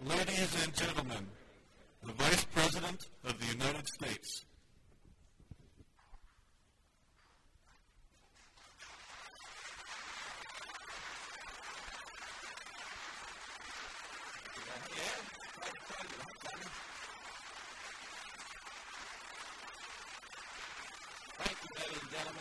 Ladies and gentlemen, the Vice President of the United States. Thank you, ladies and gentlemen.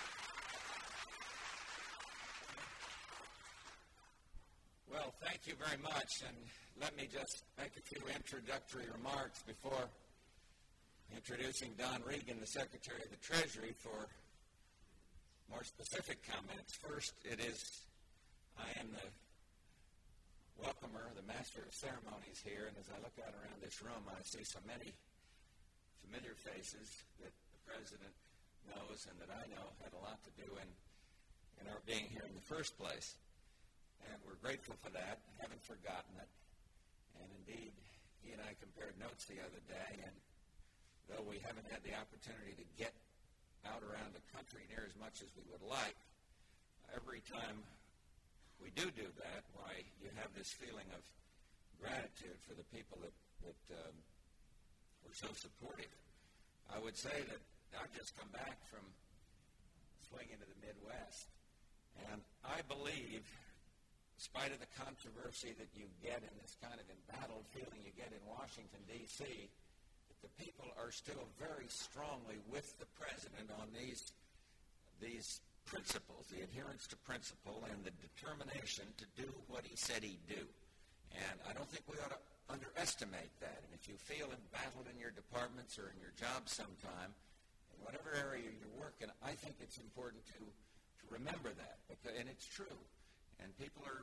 Well, thank you very much, and let me just make a few introductory remarks before introducing Don Regan, the Secretary of the Treasury, for more specific comments. First, I am the welcomer, the master of ceremonies here, and as I look out around this room, I see so many familiar faces that the President knows and that I know had a lot to do in our being here in the first place. And we're grateful for that, haven't forgotten it. And indeed, he and I compared notes the other day, and though we haven't had the opportunity to get out around the country near as much as we would like, every time we do that, why, you have this feeling of gratitude for the people that were so supportive. I would say that I've just come back from swinging to the Midwest, and I believe, in spite of the controversy that you get and this kind of embattled feeling you get in Washington, D.C., that the people are still very strongly with the President on these principles, the adherence to principle and the determination to do what he said he'd do. And I don't think we ought to underestimate that. And if you feel embattled in your departments or in your job sometime, in whatever area you're working, I think it's important to remember that. And it's true. And people who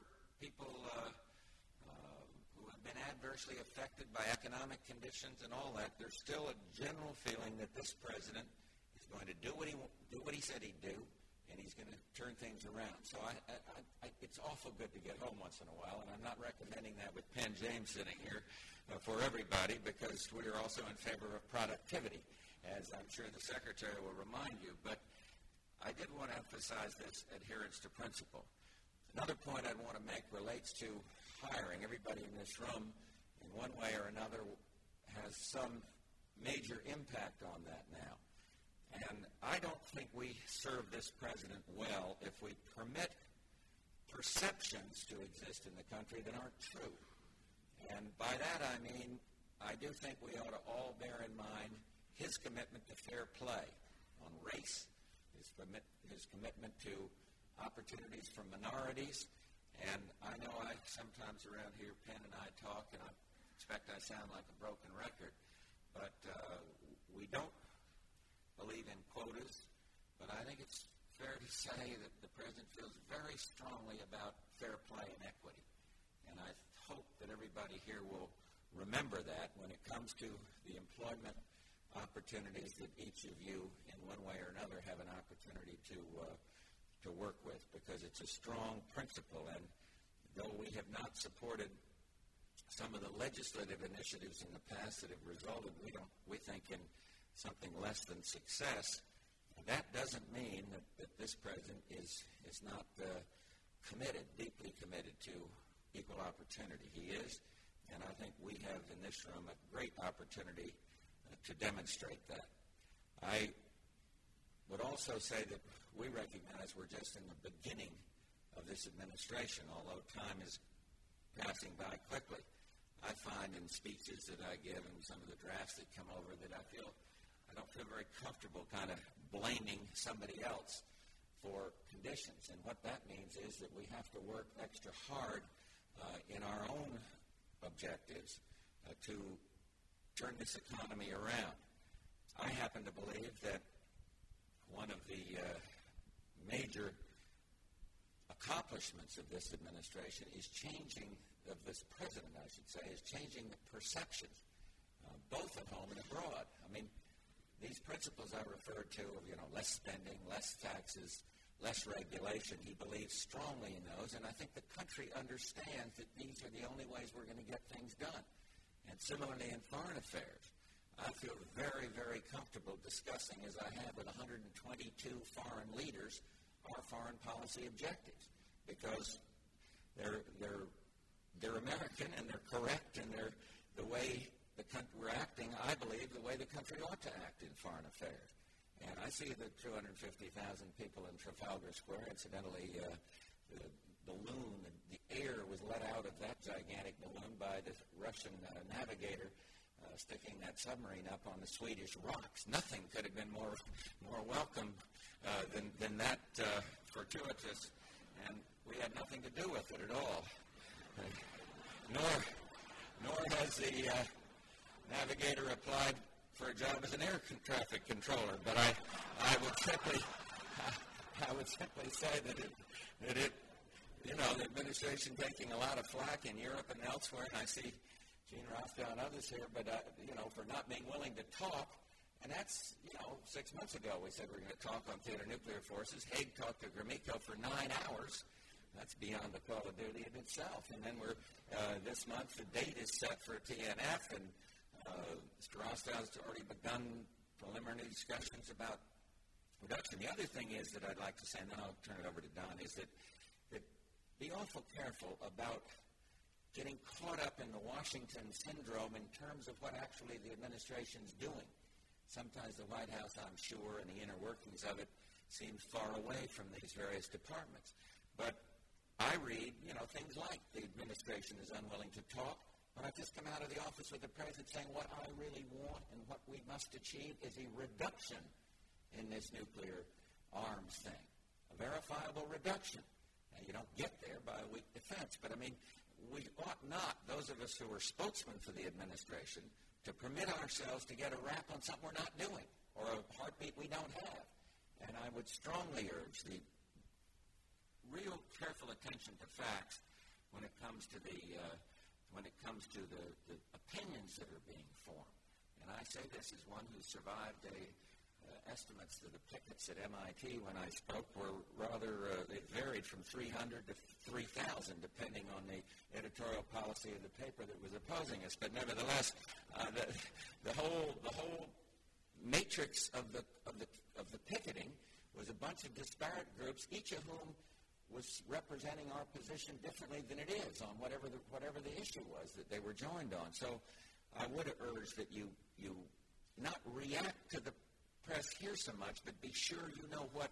have been adversely affected by economic conditions and all that, there's still a general feeling that this president is going to do what he said he'd do, and he's going to turn things around. So it's awful good to get home once in a while, and I'm not recommending that with Penn James sitting here for everybody, because we are also in favor of productivity, as I'm sure the Secretary will remind you. But I did want to emphasize this adherence to principle. Another point I'd want to make relates to hiring. Everybody in this room, in one way or another, has some major impact on that now. And I don't think we serve this president well if we permit perceptions to exist in the country that aren't true. And by that I mean, I do think we ought to all bear in mind his commitment to fair play on race, his commitment to opportunities for minorities. And I know sometimes around here, Penn and I talk, and I expect I sound like a broken record, but we don't believe in quotas, but I think it's fair to say that the President feels very strongly about fair play and equity. And I hope that everybody here will remember that when it comes to the employment opportunities that each of you, in one way or another, have an opportunity to work with, because it's a strong principle. And though we have not supported some of the legislative initiatives in the past that have resulted, we think, in something less than success, that doesn't mean that this president is not deeply committed to equal opportunity. He is, and I think we have in this room a great opportunity to demonstrate that. I would also say that we recognize we're just in the beginning of this administration, although time is passing by quickly. I find in speeches that I give and some of the drafts that come over that I don't feel very comfortable kind of blaming somebody else for conditions. And what that means is that we have to work extra hard in our own objectives to turn this economy around. I happen to believe that one of the major accomplishments of this administration is of this president, I should say, is changing the perceptions, both at home and abroad. I mean, these principles I referred to of, less spending, less taxes, less regulation, he believes strongly in those, and I think the country understands that these are the only ways we're going to get things done. And similarly in foreign affairs, I feel very, very comfortable discussing, as I have with 122 foreign leaders, our foreign policy objectives, because they're American and they're correct in the way the country, we're acting, I believe, the way the country ought to act in foreign affairs. And I see the 250,000 people in Trafalgar Square. Incidentally, the balloon, the air was let out of that gigantic balloon by the Russian navigator sticking that submarine up on the Swedish rocks. Nothing could have been more welcome than that fortuitous, and we had nothing to do with it at all. Nor has the navigator applied for a job as an air traffic controller. But I would simply say that it the administration taking a lot of flack in Europe and elsewhere, and I see Gene Rothschild and others here, but for not being willing to talk. And that's, 6 months ago we said we're going to talk on theater nuclear forces. Haig talked to Gromyko for 9 hours. That's beyond the call of duty in itself. And then this month the date is set for TNF, and Mr. Rothschild has already begun preliminary discussions about reduction. The other thing is that I'd like to say, and then I'll turn it over to Don, is that be awful careful about getting caught up in the Washington syndrome in terms of what actually the administration's doing. Sometimes the White House, I'm sure, and the inner workings of it seems far away from these various departments. But I read, things like the administration is unwilling to talk. When I've just come out of the office with the president saying what I really want and what we must achieve is a reduction in this nuclear arms thing, a verifiable reduction. Now, you don't get there by a weak defense, but we ought not, those of us who are spokesmen for the administration, to permit ourselves to get a rap on something we're not doing or a heartbeat we don't have. And I would strongly urge the real careful attention to facts when it comes to the opinions that are being formed. And I say this as one who survived estimates to the pickets at MIT when I spoke were rather, they varied from 300 to 3,000 depending on the editorial policy of the paper that was opposing us. But nevertheless, the whole matrix of the picketing was a bunch of disparate groups, each of whom was representing our position differently than it is on whatever the issue was that they were joined on. So I would urge that you not react to the press here so much, but be sure you know what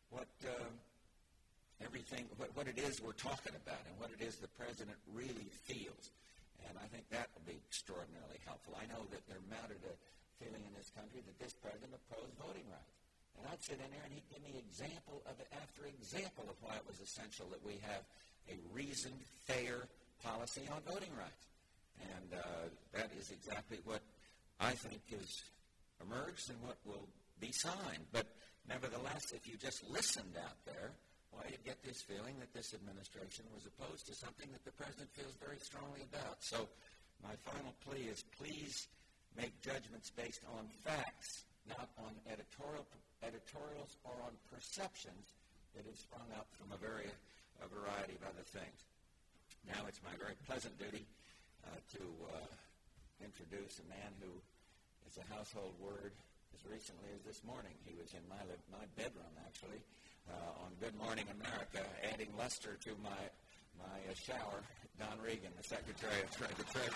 it is we're talking about and what it is the president really feels. And I think that will be extraordinarily helpful. I know that there mounted a feeling in this country that this president opposed voting rights. And I'd sit in there and he'd give me example after example of why it was essential that we have a reasoned, fair policy on voting rights. And that is exactly what I think is emerged and what will be signed. But nevertheless, if you just listened out there, well, you get this feeling that this administration was opposed to something that the president feels very strongly about. So my final plea is please make judgments based on facts, not on editorials or on perceptions that have sprung up from a variety of other things. Now it's my very pleasant duty to introduce a man who is a household word as recently as this morning. He was in my bedroom, actually, on Good Morning America, adding luster to my shower. Don Regan, the Secretary of the Treasury.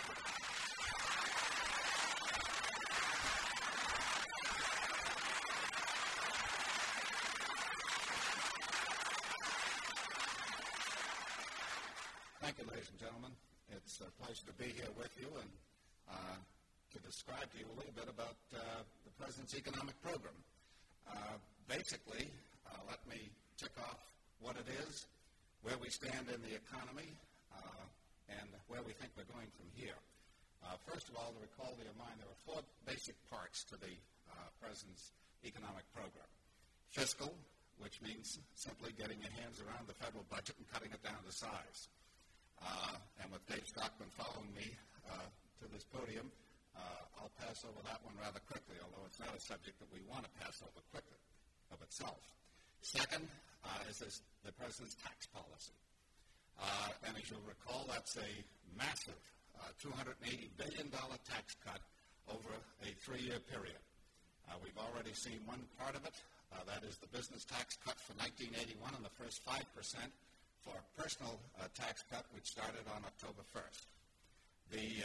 Thank you, ladies and gentlemen. It's a pleasure to be here with you and to describe to you a little bit about the President's economic program. Basically, let me tick off what it is, where we stand in the economy, and where we think we're going from here. First of all, to recall to your mind, there are four basic parts to the President's economic program. Fiscal, which means simply getting your hands around the federal budget and cutting it down to size. And with Dave Stockman following me to this podium, I'll pass over that one rather quickly, although it's not a subject that we want to pass over quickly of itself. Second is the President's tax policy. And as you'll recall, that's a massive $280 billion tax cut over a 3-year period. We've already seen one part of it. That is the business tax cut for 1981 and the first 5% for personal tax cut, which started on October 1st. The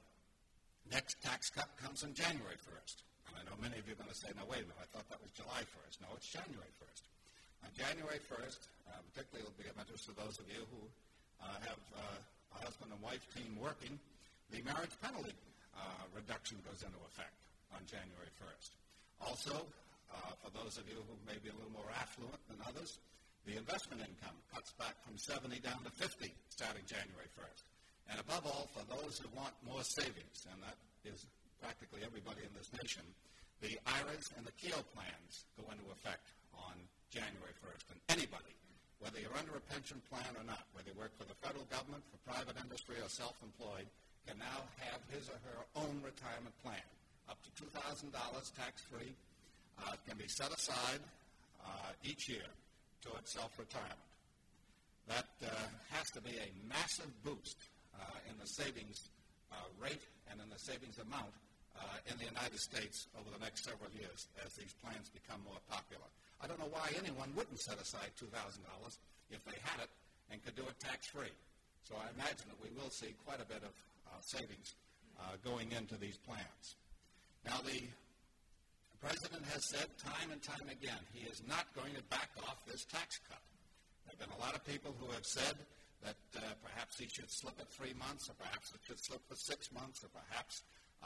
next tax cut comes on January 1st. And I know many of you are going to say, no, wait a minute, I thought that was July 1st. No, it's January 1st. On January 1st, particularly it will be of interest to those of you who have a husband and wife team working, the marriage penalty reduction goes into effect on January 1st. Also, for those of you who may be a little more affluent than others, the investment income cuts back from 70 down to 50 starting January 1st. And above all, for those who want more savings, and that is practically everybody in this nation, the IRAs and the Keogh plans go into effect on January 1st. And anybody, whether you're under a pension plan or not, whether you work for the federal government, for private industry, or self-employed, can now have his or her own retirement plan. Up to $2,000 tax-free can be set aside each year towards self-retirement. That has to be a massive boost in the savings rate and in the savings amount in the United States over the next several years as these plans become more popular. I don't know why anyone wouldn't set aside $2,000 if they had it and could do it tax-free. So I imagine that we will see quite a bit of savings going into these plans. Now, the President has said time and time again he is not going to back off this tax cut. There have been a lot of people who have said that perhaps he should slip it 3 months, or perhaps it should slip for 6 months, or perhaps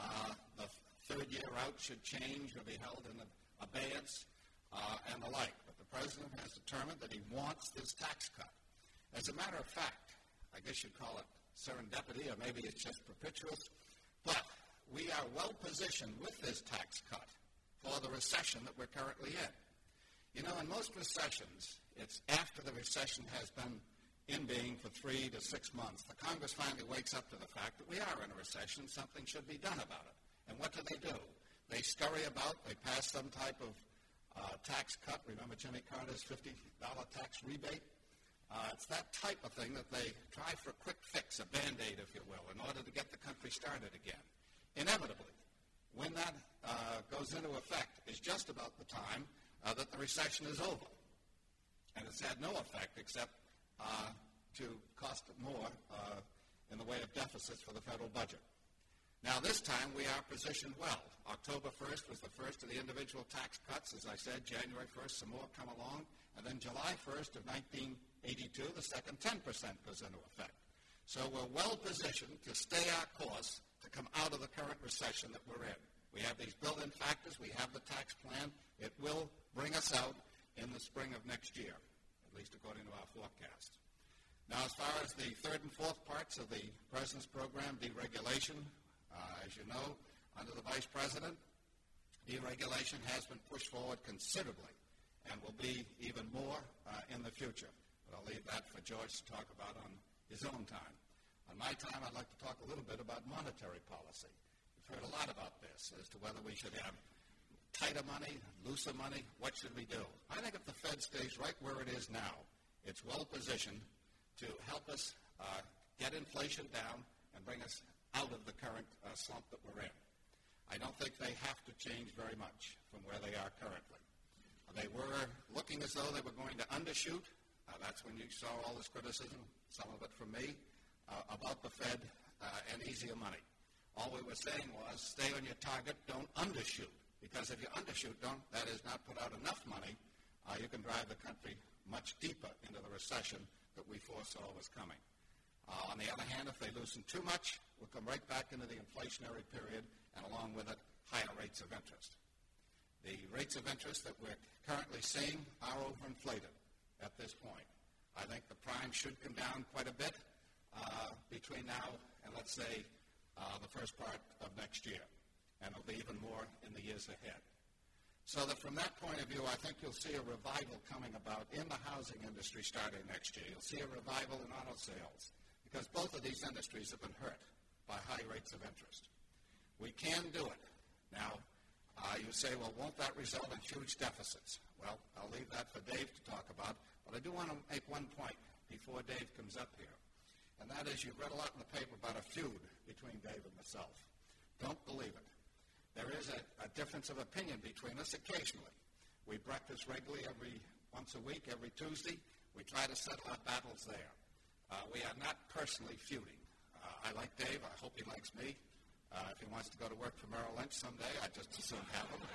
the third year out should change or be held in abeyance and the like. But the President has determined that he wants this tax cut. As a matter of fact, I guess you'd call it serendipity, or maybe it's just propitious, but we are well positioned with this tax cut for the recession that we're currently in. You know, in most recessions, it's after the recession has been in being for 3 to 6 months, the Congress finally wakes up to the fact that we are in a recession, something should be done about it. And what do? They scurry about, they pass some type of tax cut. Remember Jimmy Carter's $50 tax rebate? It's that type of thing that they try for a quick fix, a Band-Aid, if you will, in order to get the country started again. Inevitably, when that goes into effect is just about the time that the recession is over. And it's had no effect except to cost more in the way of deficits for the federal budget. Now, this time we are positioned well. October 1st was the first of the individual tax cuts. As I said, January 1st, some more come along. And then July 1st of 1982, the second 10% goes into effect. So we're well positioned to stay our course to come out of the current recession that we're in. We have these built-in factors. We have the tax plan. It will bring us out in the spring of next year, at least according to our forecast. Now, as far as the third and fourth parts of the President's program, deregulation, as you know, under the Vice President, deregulation has been pushed forward considerably and will be even more in the future. But I'll leave that for George to talk about on his own time. On my time, I'd like to talk a little bit about monetary policy. We've heard a lot about this as to whether we should have tighter money, looser money. What should we do? I think if the Fed stays right where it is now, it's well positioned to help us get inflation down and bring us out of the current slump that we're in. I don't think they have to change very much from where they are currently. They were looking as though they were going to undershoot. That's when you saw all this criticism, some of it from me, about the Fed and easier money. All we were saying was stay on your target, don't undershoot. Because if you undershoot, that is not put out enough money, you can drive the country much deeper into the recession that we foresaw was coming. On the other hand, if they loosen too much, we'll come right back into the inflationary period, and along with it, higher rates of interest. The rates of interest that we're currently seeing are overinflated at this point. I think the prime should come down quite a bit between now and, let's say, the first part of next year. And it'll be even more in the years ahead. So that from that point of view, I think you'll see a revival coming about in the housing industry starting next year. You'll see a revival in auto sales because both of these industries have been hurt by high rates of interest. We can do it. Now, you say, well, won't that result in huge deficits? Well, I'll leave that for Dave to talk about, but I do want to make one point before Dave comes up here, and that is you've read a lot in the paper about a feud between Dave and myself. Don't believe it. There is a difference of opinion between us occasionally. We breakfast regularly once a week, every Tuesday. We try to settle our battles there. We are not personally feuding. I like Dave. I hope he likes me. If he wants to go to work for Merrill Lynch someday, I'd just as soon have him.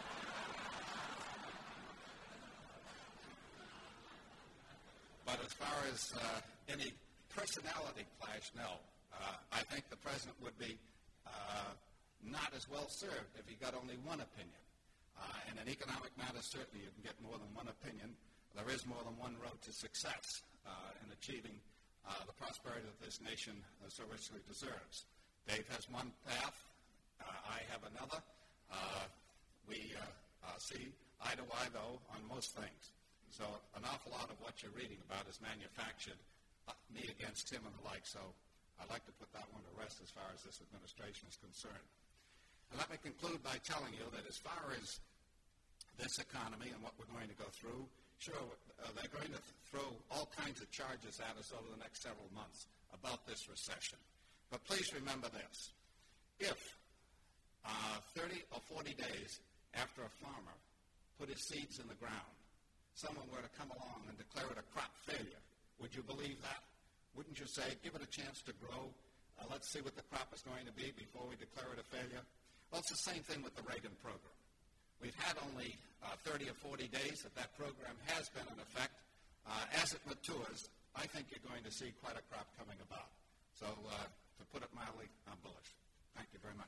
But as far as any personality clash, no. I think the president would be not as well served if he got only one opinion. In an economic matter, certainly you can get more than one opinion. There is more than one road to success in achieving the prosperity that this nation so richly deserves. Dave has one path. I have another. We see eye to eye, though, on most things. So an awful lot of what you're reading about is manufactured, me against him and the like. So I'd like to put that one to rest as far as this administration is concerned. And let me conclude by telling you that as far as this economy and what we're going to go through, sure, they're going to throw all kinds of charges at us over the next several months about this recession. But please remember this. If 30 or 40 days after a farmer put his seeds in the ground, someone were to come along and declare it a crop failure, would you believe that? Wouldn't you say, give it a chance to grow, let's see what the crop is going to be before we declare it a failure? Well, it's the same thing with the Reagan program. We've had only 30 or 40 days that program has been in effect. As it matures, I think you're going to see quite a crop coming about. So, to put it mildly, I'm bullish. Thank you very much.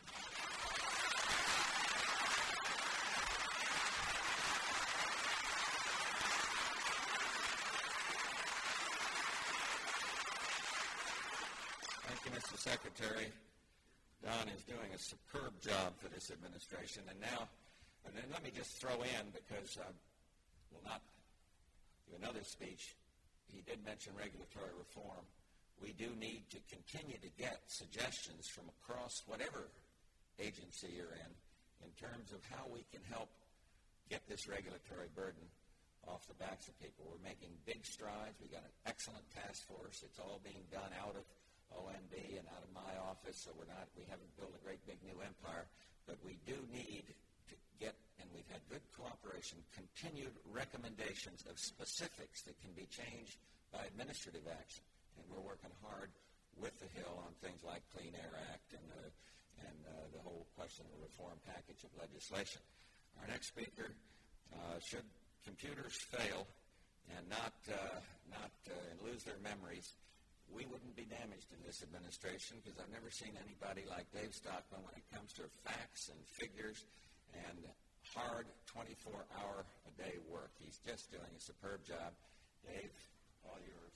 Thank you, Mr. Secretary. Don is doing a superb job for this administration. And then let me just throw in, because we'll not do another speech. He did mention regulatory reform. We do need to continue to get suggestions from across whatever agency you're in terms of how we can help get this regulatory burden off the backs of people. We're making big strides. We've got an excellent task force. It's all being done out of OMB and out of my office, so we haven't built a great big new empire, but we do need to get, and we've had good cooperation, continued recommendations of specifics that can be changed by administrative action. And we're working hard with the Hill on things like Clean Air Act and the whole question of the reform package of legislation. Our next speaker, should computers fail and not lose their memories, we wouldn't be damaged in this administration, because I've never seen anybody like Dave Stockman when it comes to facts and figures and hard 24-hour-a-day work. He's just doing a superb job. Dave, all yours.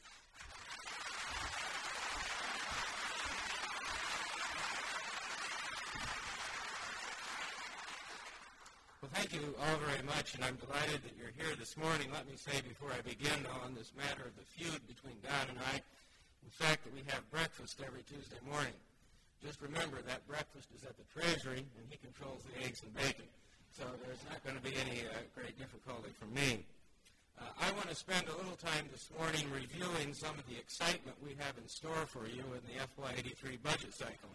Well, thank you all very much, and I'm delighted that you're here this morning. Let me say before I begin on this matter of the feud between Don and I, the fact that we have breakfast every Tuesday morning. Just remember that breakfast is at the Treasury, and he controls the eggs and bacon. So there's not going to be any great difficulty for me. I want to spend a little time this morning reviewing some of the excitement we have in store for you in the FY83 budget cycle.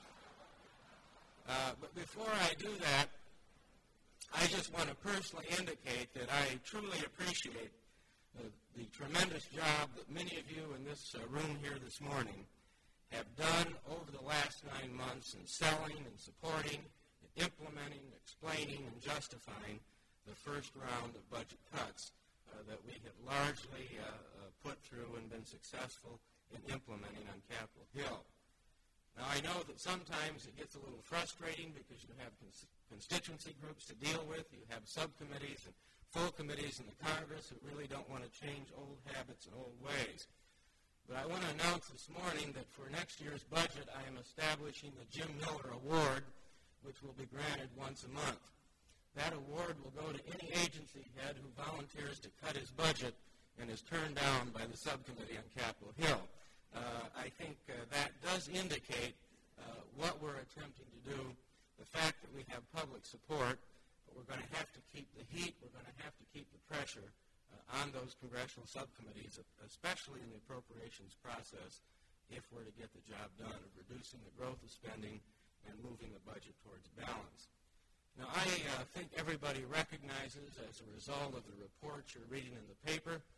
But before I do that, I just want to personally indicate that I truly appreciate the tremendous job that many of you in this room here this morning have done over the last 9 months in selling and supporting, and implementing, explaining, and justifying the first round of budget cuts that we have largely put through and been successful in implementing on Capitol Hill. Now, I know that sometimes it gets a little frustrating because you have constituency groups to deal with, you have subcommittees and full committees in the Congress who really don't want to change old habits and old ways. But I want to announce this morning that for next year's budget, I am establishing the Jim Miller Award, which will be granted once a month. That award will go to any agency head who volunteers to cut his budget and is turned down by the subcommittee on Capitol Hill. I think that does indicate what we're attempting to do, the fact that we have public support. We're going to have to keep the heat. We're going to have to keep the pressure on those congressional subcommittees, especially in the appropriations process, if we're to get the job done of reducing the growth of spending and moving the budget towards balance. Now, I think everybody recognizes, as a result of the reports you're reading in the paper,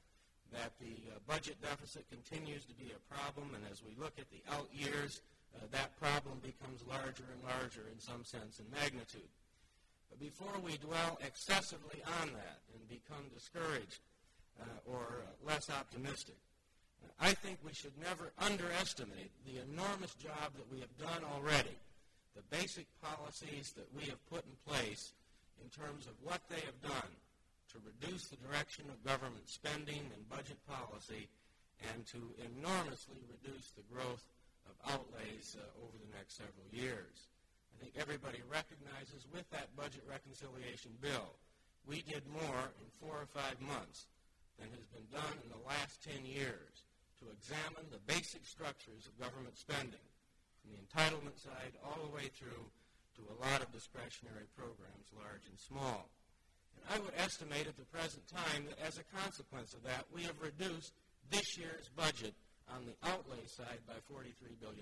that the budget deficit continues to be a problem, and as we look at the out years, that problem becomes larger and larger in some sense in magnitude. But before we dwell excessively on that and become discouraged or less optimistic, I think we should never underestimate the enormous job that we have done already, the basic policies that we have put in place in terms of what they have done to reduce the direction of government spending and budget policy and to enormously reduce the growth of outlays over the next several years. I think everybody recognizes with that budget reconciliation bill, we did more in 4 or 5 months than has been done in the last 10 years to examine the basic structures of government spending, from the entitlement side all the way through to a lot of discretionary programs, large and small. And I would estimate at the present time that as a consequence of that, we have reduced this year's budget on the outlay side by $43 billion.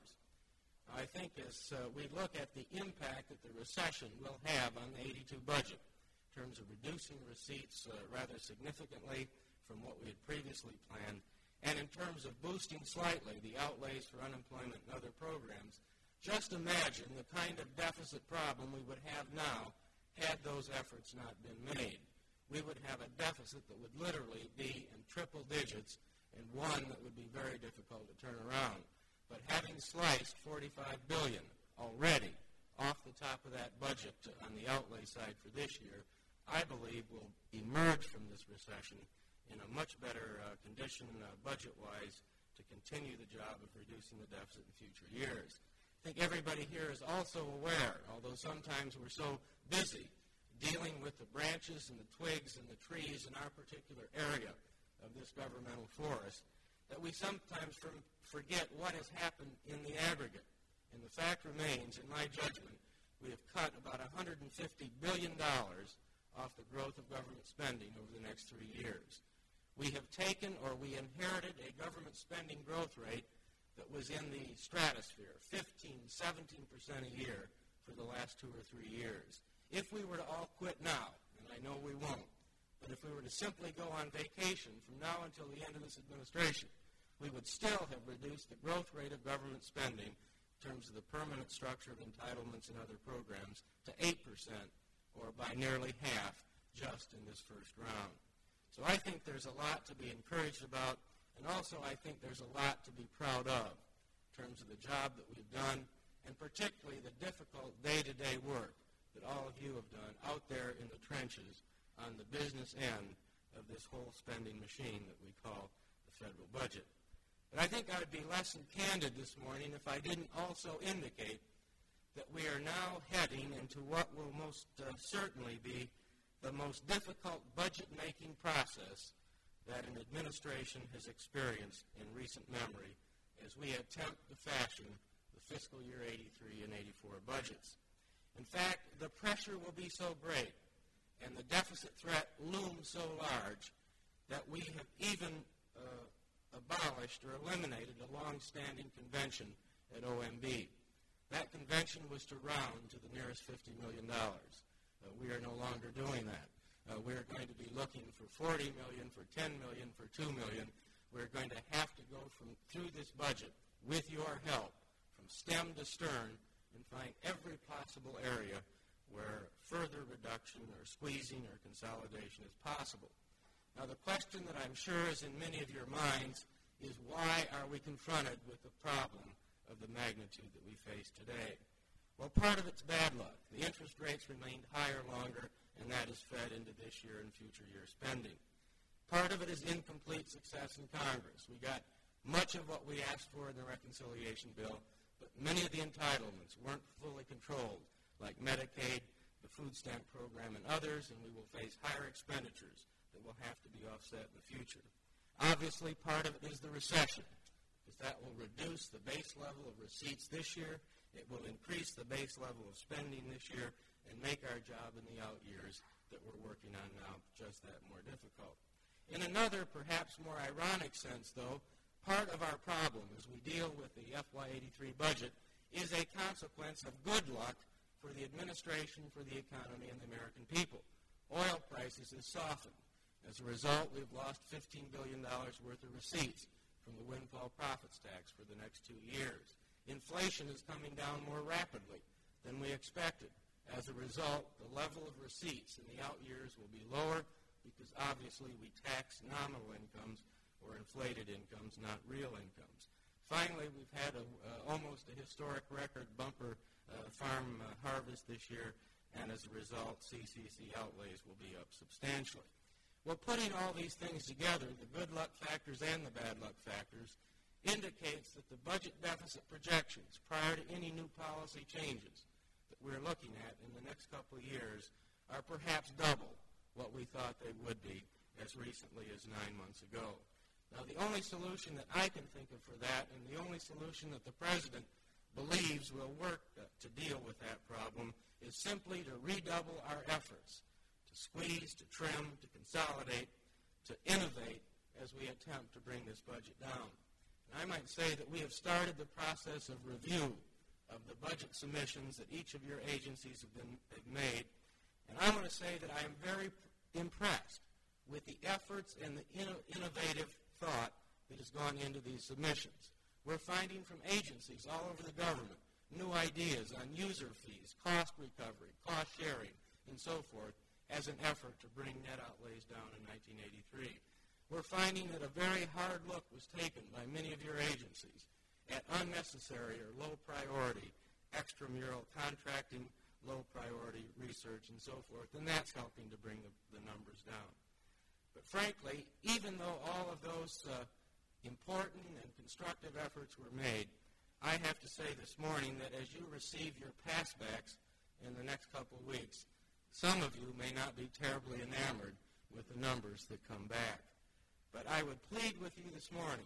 I think as we look at the impact that the recession will have on the 82 budget in terms of reducing receipts rather significantly from what we had previously planned, and in terms of boosting slightly the outlays for unemployment and other programs, just imagine the kind of deficit problem we would have now had those efforts not been made. We would have a deficit that would literally be in triple digits and one that would be very difficult to turn around. But having sliced $45 billion already off the top of that budget on the outlay side for this year, I believe we'll emerge from this recession in a much better condition budget-wise to continue the job of reducing the deficit in future years. I think everybody here is also aware, although sometimes we're so busy dealing with the branches and the twigs and the trees in our particular area of this governmental forest, that we sometimes forget what has happened in the aggregate. And the fact remains, in my judgment, we have cut about $150 billion off the growth of government spending over the next 3 years. We have taken, or we inherited, a government spending growth rate that was in the stratosphere, 15, 17% a year for the last 2 or 3 years. If we were to all quit now, and I know we won't, but if we were to simply go on vacation from now until the end of this administration, we would still have reduced the growth rate of government spending in terms of the permanent structure of entitlements and other programs to 8%, or by nearly half just in this first round. So I think there's a lot to be encouraged about, and also I think there's a lot to be proud of in terms of the job that we've done, and particularly the difficult day-to-day work that all of you have done out there in the trenches on the business end of this whole spending machine that we call the federal budget. But I think I would be less than candid this morning if I didn't also indicate that we are now heading into what will most certainly be the most difficult budget-making process that an administration has experienced in recent memory as we attempt to fashion the fiscal year 83 and 84 budgets. In fact, the pressure will be so great and the deficit threat looms so large that we have even abolished or eliminated a long-standing convention at OMB. That convention was to round to the nearest $50 million. We are no longer doing that. We're going to be looking for $40 million, for $10 million, for $2 million. We're going to have to go through this budget with your help from stem to stern and find every possible area where further reduction or squeezing or consolidation is possible. Now, the question that I'm sure is in many of your minds is why are we confronted with the problem of the magnitude that we face today? Well, part of it's bad luck. The interest rates remained higher longer, and that has fed into this year and future year spending. Part of it is incomplete success in Congress. We got much of what we asked for in the reconciliation bill, but many of the entitlements weren't fully controlled, like Medicaid, the food stamp program, and others, and we will face higher expenditures that will have to be offset in the future. Obviously, part of it is the recession, because that will reduce the base level of receipts this year. It will increase the base level of spending this year and make our job in the out years that we're working on now just that more difficult. In another, perhaps more ironic sense, though, part of our problem as we deal with the FY83 budget is a consequence of good luck for the administration, for the economy, and the American people. Oil prices have softened. As a result, we've lost $15 billion worth of receipts from the windfall profits tax for the next 2 years. Inflation is coming down more rapidly than we expected. As a result, the level of receipts in the out years will be lower because obviously we tax nominal incomes or inflated incomes, not real incomes. Finally, we've had almost a historic record bumper farm harvest this year, and as a result, CCC outlays will be up substantially. Well, putting all these things together, the good luck factors and the bad luck factors, indicates that the budget deficit projections prior to any new policy changes that we're looking at in the next couple of years are perhaps double what we thought they would be as recently as 9 months ago. Now, the only solution that I can think of for that, and the only solution that the President believes will work to deal with that problem, is simply to redouble our efforts, to squeeze, to trim, to consolidate, to innovate as we attempt to bring this budget down. And I might say that we have started the process of review of the budget submissions that each of your agencies have made, and I want to say that I am very impressed with the efforts and the innovative thought that has gone into these submissions. We're finding from agencies all over the government new ideas on user fees, cost recovery, cost sharing, and so forth as an effort to bring net outlays down in 1983. We're finding that a very hard look was taken by many of your agencies at unnecessary or low priority extramural contracting, low priority research, and so forth, and that's helping to bring the numbers down. But frankly, even though all of those important and constructive efforts were made, I have to say this morning that as you receive your passbacks in the next couple of weeks, some of you may not be terribly enamored with the numbers that come back. But I would plead with you this morning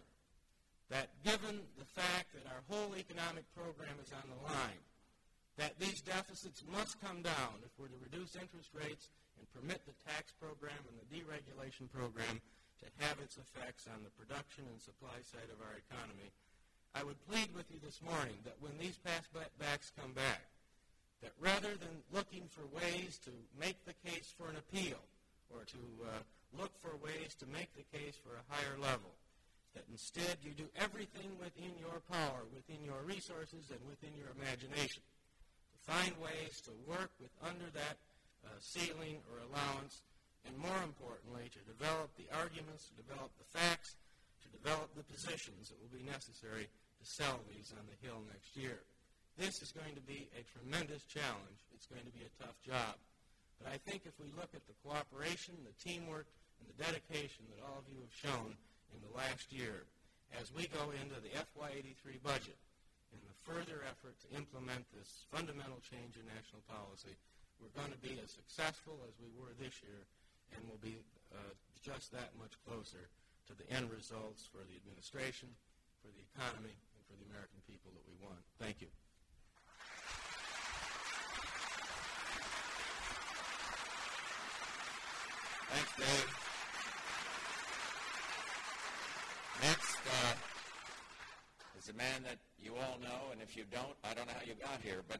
that given the fact that our whole economic program is on the line, that these deficits must come down if we're to reduce interest rates and permit the tax program and the deregulation program to have its effects on the production and supply side of our economy. I would plead with you this morning that when these passbacks come back, that rather than looking for ways to make the case for an appeal or to look for ways to make the case for a higher level, that instead you do everything within your power, within your resources, and within your imagination to find ways to work with under that ceiling or allowance, and more importantly, to develop the arguments, to develop the facts, to develop the positions that will be necessary to sell these on the Hill next year. This is going to be a tremendous challenge. It's going to be a tough job. But I think if we look at the cooperation, the teamwork, and the dedication that all of you have shown in the last year, as we go into the FY83 budget and the further effort to implement this fundamental change in national policy, we're going to be as successful as we were this year, and we'll be just that much closer to the end results for the administration, for the economy, and for the American people that we want. Thank you. Thanks, Dave. Next is a man that you all know, and if you don't, I don't know how you got here, but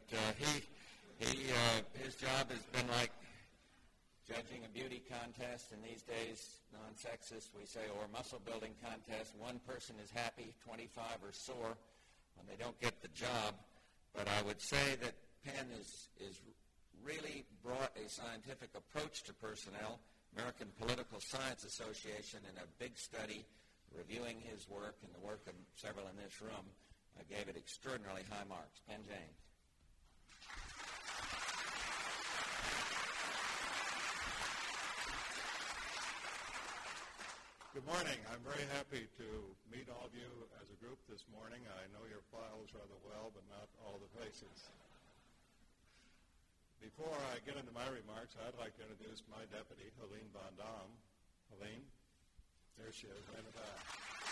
his job has been like judging a beauty contest, and these days, non-sexist, we say, or muscle-building contest. One person is happy, 25 are sore when they don't get the job. But I would say that Penn is really brought a scientific approach to personnel. American Political Science Association, in a big study reviewing his work and the work of several in this room, gave it extraordinarily high marks. Penn James. Good morning. I'm very happy to meet all of you as a group this morning. I know your files rather well, but not all the faces. Before I get into my remarks, I'd like to introduce my deputy, Helene Von Damme. Helene? There she is, right in the back.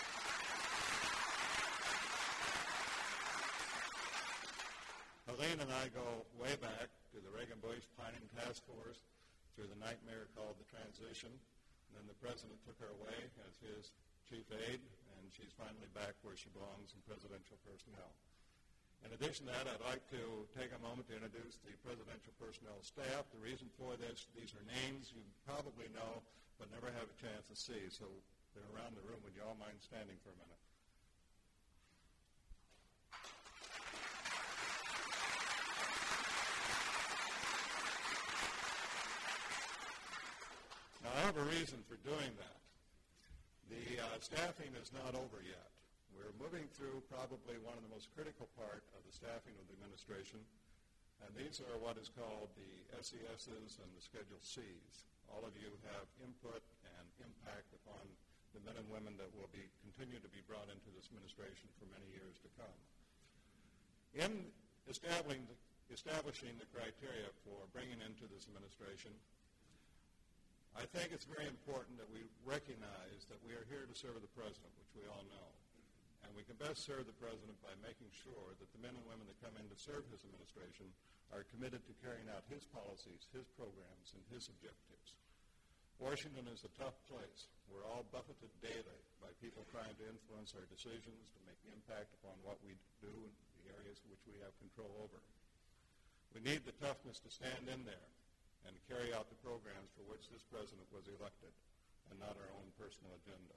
Helene and I go way back to the Reagan-Bush Planning Task Force through the nightmare called the transition. And then the president took her away as his chief aide, and she's finally back where she belongs in presidential personnel. In addition to that, I'd like to take a moment to introduce the presidential personnel staff. The reason for this, these are names you probably know, but never have a chance to see. So they're around the room. Would you all mind standing for a minute? Now, I have a reason for doing that. The staffing is not over yet. We're moving through probably one of the most critical part of the staffing of the administration, and these are what is called the SESs and the Schedule Cs. All of you have input and impact upon the men and women that will continue to be brought into this administration for many years to come. In establishing the criteria for bringing into this administration, I think it's very important that we recognize that we are here to serve the President, which we all know. And we can best serve the President by making sure that the men and women that come in to serve his administration are committed to carrying out his policies, his programs, and his objectives. Washington is a tough place. We're all buffeted daily by people trying to influence our decisions, to make impact upon what we do in the areas which we have control over. We need the toughness to stand in there and carry out the programs for which this President was elected, and not our own personal agenda.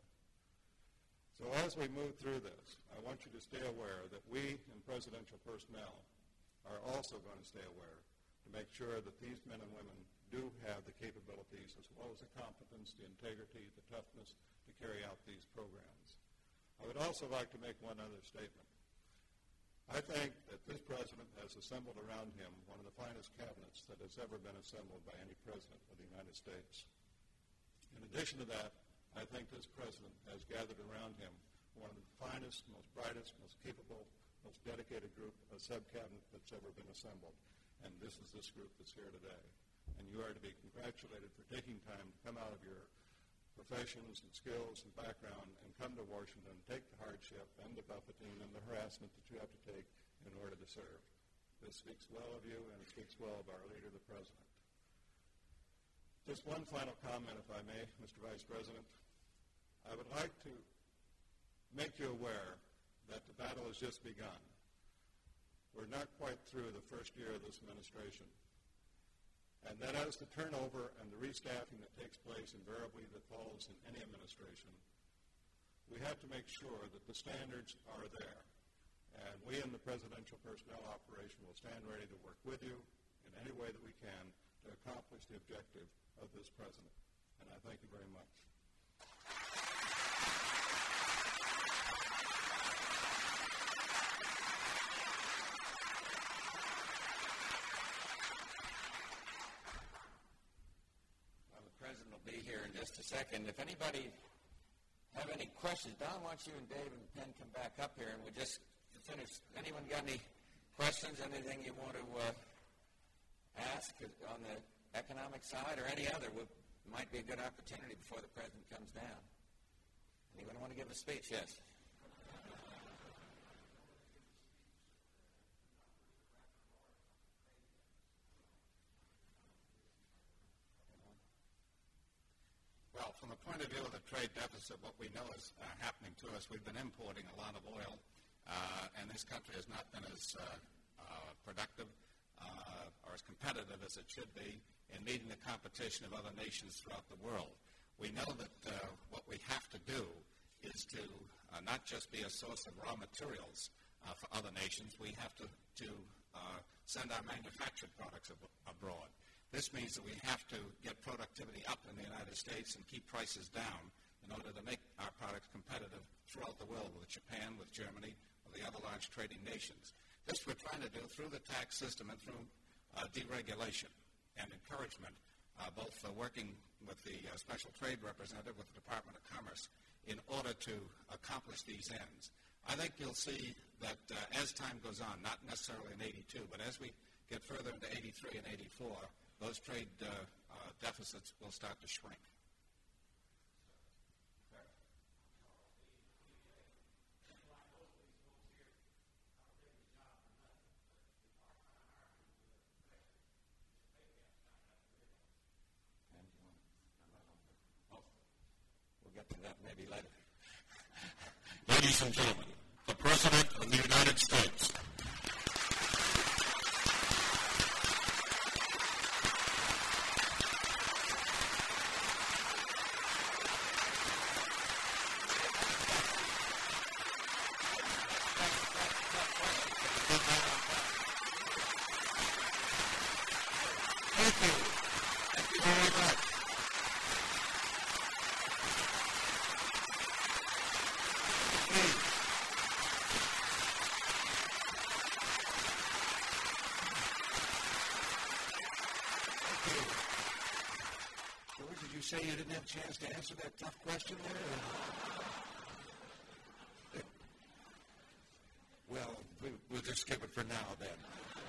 So as we move through this, I want you to stay aware that we in presidential personnel are also going to stay aware to make sure that these men and women do have the capabilities as well as the competence, the integrity, the toughness to carry out these programs. I would also like to make one other statement. I think that this President has assembled around him one of the finest cabinets that has ever been assembled by any President of the United States. In addition to that, I think this President has gathered around him one of the finest, most brightest, most capable, most dedicated group of sub-cabinet that's ever been assembled. And this is this group that's here today. And you are to be congratulated for taking time to come out of your professions and skills and background and come to Washington, take the hardship and the buffeting and the harassment that you have to take in order to serve. This speaks well of you, and it speaks well of our leader, the President. Just one final comment, if I may, Mr. Vice President. I would like to make you aware that the battle has just begun. We're not quite through the first year of this administration. And that as the turnover and the restaffing that takes place invariably that follows in any administration, we have to make sure that the standards are there. And we in the presidential personnel operation will stand ready to work with you in any way that we can to accomplish the objective of this President. And I thank you very much. Be here in just a second. If anybody have any questions, Don wants you and Dave and Penn come back up here, and we just finish. Anyone got any questions? Anything you want to ask on the economic side or any other? Might be a good opportunity before the President comes down. Anyone want to give a speech? Yes. Well, from the point of view of the trade deficit, what we know is happening to us, we've been importing a lot of oil, and this country has not been as productive or as competitive as it should be in meeting the competition of other nations throughout the world. We know that what we have to do is to not just be a source of raw materials for other nations, we have to send our manufactured products abroad. This means that we have to get productivity up in the United States and keep prices down in order to make our products competitive throughout the world with Japan, with Germany, with the other large trading nations. This we're trying to do through the tax system and through deregulation and encouragement, both working with the Special Trade Representative with the Department of Commerce in order to accomplish these ends. I think you'll see that as time goes on, not necessarily in 82, but as we get further into 83 and 84, those trade deficits will start to shrink. We'll get to that maybe later. Ladies and gentlemen, the President of the United States. say you didn't have a chance to answer that tough question there? Well, we'll just skip it for now then.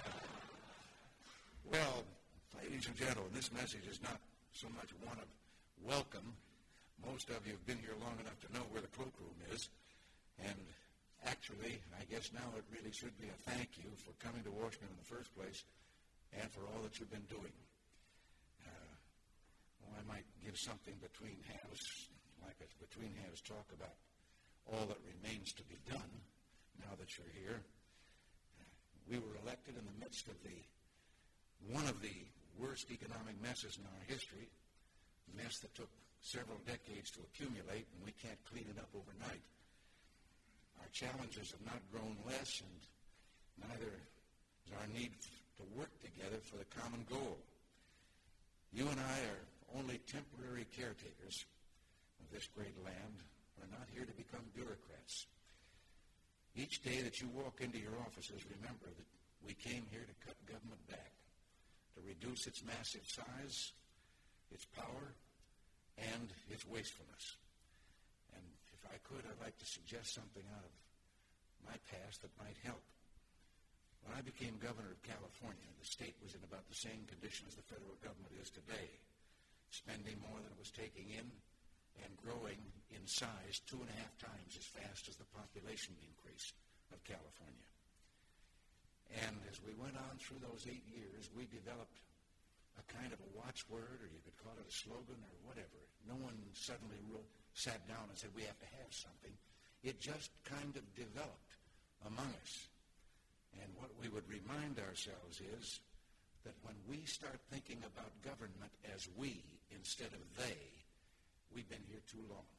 Well, ladies and gentlemen, this message is not so much one of welcome. Most of you have been here long enough to know where the cloakroom is. And actually, I guess now it really should be a thank you for coming to Washington in the first place and for all that you've been doing. I might give something between halves, like a between halves talk about all that remains to be done now that you're here. We were elected in the midst of one of the worst economic messes in our history, a mess that took several decades to accumulate, and we can't clean it up overnight. Our challenges have not grown less, and neither is our need to work together for the common goal. You and I are only temporary caretakers of this great land. We're not here to become bureaucrats. Each day that you walk into your offices, remember that we came here to cut government back, to reduce its massive size, its power, and its wastefulness. And if I could, I'd like to suggest something out of my past that might help. When I became governor of California, the state was in about the same condition as the federal government is today, spending more than it was taking in and growing in size 2.5 times as fast as the population increase of California. And as we went on through those 8 years, we developed a kind of a watchword, or you could call it a slogan or whatever. No one suddenly sat down and said, we have to have something. It just kind of developed among us. And what we would remind ourselves is that when we start thinking about government as we instead of they, we've been here too long.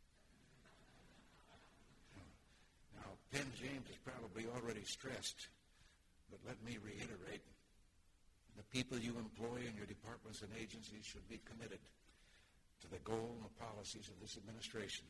Now, Penn James is probably already stressed, but let me reiterate, the people you employ in your departments and agencies should be committed to the goal and the policies of this administration.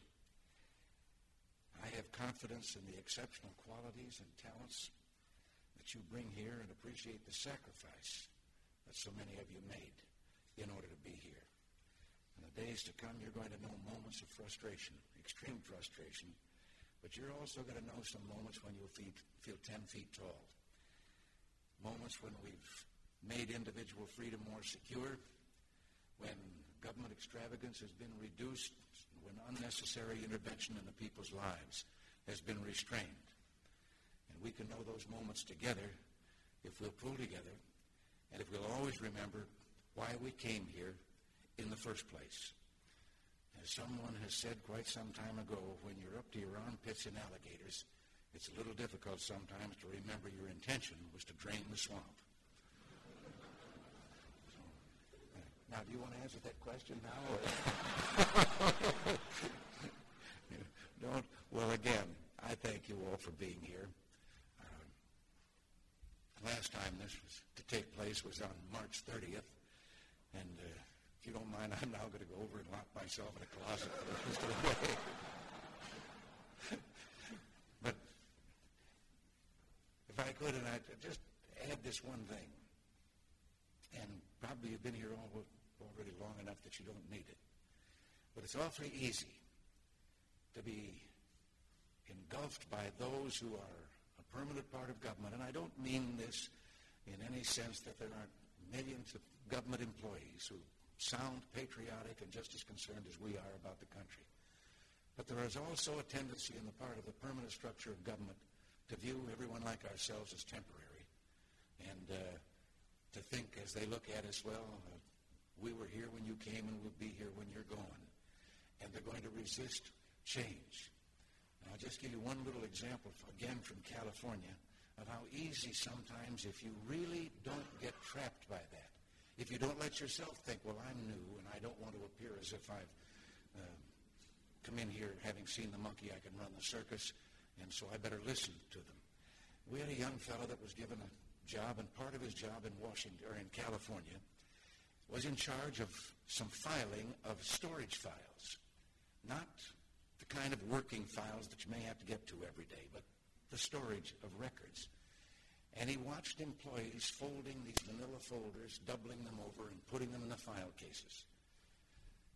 I have confidence in the exceptional qualities and talents that you bring here and appreciate the sacrifice that so many of you made in order to be here. In the days to come, you're going to know moments of frustration, extreme frustration, but you're also going to know some moments when you'll feel 10 feet tall, moments when we've made individual freedom more secure, when government extravagance has been reduced, when unnecessary intervention in the people's lives has been restrained. And we can know those moments together if we'll pull together and if we'll always remember why we came here in the first place. As someone has said quite some time ago, when you're up to your armpits in alligators, it's a little difficult sometimes to remember your intention was to drain the swamp. Now, do you want to answer that question now? Don't. Well, again, I thank you all for being here. Last time this was to take place was on March 30th, and if you don't mind, I'm now going to go over and lock myself in a closet for the rest of the way. But if I could, and I just add this one thing, and probably you've been here already long enough that you don't need it, but it's awfully easy to be engulfed by those who are a permanent part of government, and I don't mean this in any sense that there aren't millions of government employees who sound patriotic and just as concerned as we are about the country. But there is also a tendency on the part of the permanent structure of government to view everyone like ourselves as temporary and to think as they look at us, well, we were here when you came and we'll be here when you're gone. And they're going to resist change. I'll just give you one little example, again from California, of how easy sometimes, if you really don't get trapped by that, if you don't let yourself think, well, I'm new and I don't want to appear as if I've come in here having seen the monkey, I can run the circus, and so I better listen to them. We had a young fellow that was given a job, and part of his job in Washington, or in California, was in charge of some filing of storage files. Not the kind of working files that you may have to get to every day, but the storage of records. And he watched employees folding these manila folders, doubling them over, and putting them in the file cases.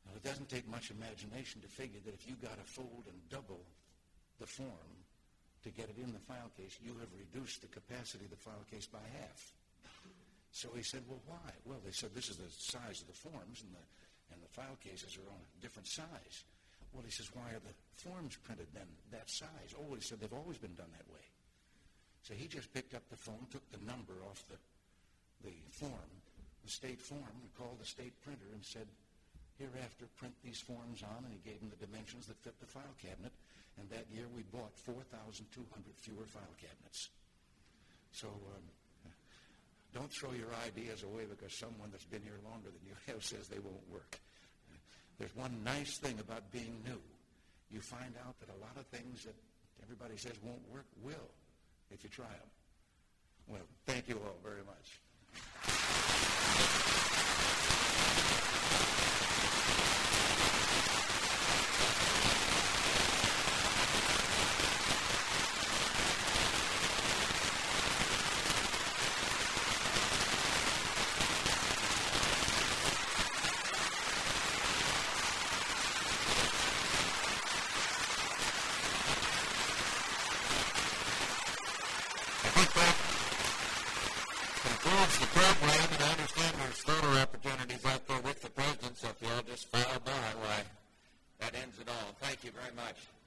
It doesn't take much imagination to figure that if you got to fold and double the form to get it in the file case, you have reduced the capacity of the file case by half. So he said, well, why? Well, they said, this is the size of the forms, and the file cases are on a different size. Well, he says, why are the forms printed then that size? Oh, he said, they've always been done that way. So he just picked up the phone, took the number off the form, the state form, and called the state printer and said, hereafter, print these forms on, and he gave them the dimensions that fit the file cabinet. And that year, we bought 4,200 fewer file cabinets. So don't throw your ideas away because someone that's been here longer than you have says they won't work. There's one nice thing about being new. You find out that a lot of things that everybody says won't work will if you try them. Well, thank you all very much. The program, and I understand there's photo opportunities out there with the president, so if you all just file by, why, That ends it all. Thank you very much.